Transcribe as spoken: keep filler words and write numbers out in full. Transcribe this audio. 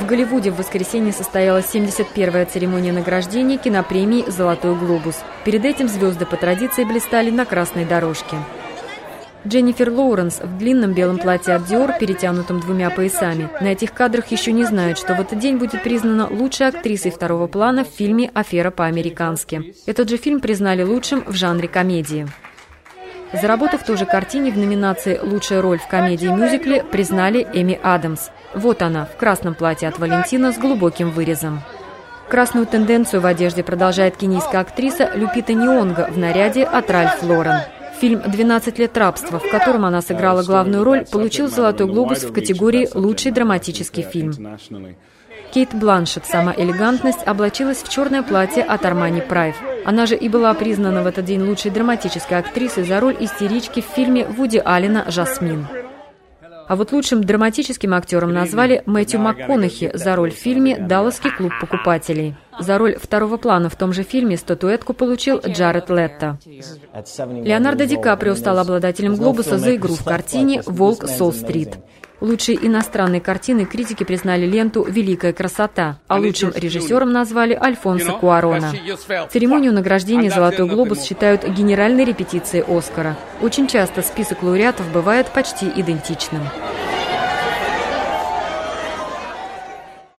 Голливуде в воскресенье состоялась семьдесят первая церемония награждения кинопремии «Золотой глобус». Перед этим звезды по традиции блистали на красной дорожке. Дженнифер Лоуренс в длинном белом платье от Dior, перетянутом двумя поясами. На этих кадрах еще не знают, что в этот день будет признана лучшей актрисой второго плана в фильме «Афера по-американски». Этот же фильм признали лучшим в жанре комедии. За работу в той же картине в номинации «Лучшая роль в комедии-мюзикле» признали Эми Адамс. Вот она, в красном платье от Валентино с глубоким вырезом. Красную тенденцию в одежде продолжает кенийская актриса Люпита Нионго в наряде от Ральф Лорен. Фильм «двенадцать лет рабства», в котором она сыграла главную роль, получил «Золотой глобус» в категории «Лучший драматический фильм». Кейт Бланшетт, сама элегантность, облачилась в черное платье от Армани Прайв. Она же и была признана в этот день лучшей драматической актрисой за роль истерички в фильме Вуди Аллена «Жасмин». А вот лучшим драматическим актером назвали Мэтью МакКонахи за роль в фильме «Далласский клуб покупателей». За роль второго плана в том же фильме статуэтку получил Джаред Летто. Леонардо Ди Каприо стал обладателем «Глобуса» за игру в картине «Волк с Уолл-стрит». Лучшей иностранной картиной критики признали ленту «Великая красота», а лучшим режиссером назвали Альфонсо Куарона. Церемонию награждения «Золотой глобус» считают генеральной репетицией «Оскара». Очень часто список лауреатов бывает почти идентичным.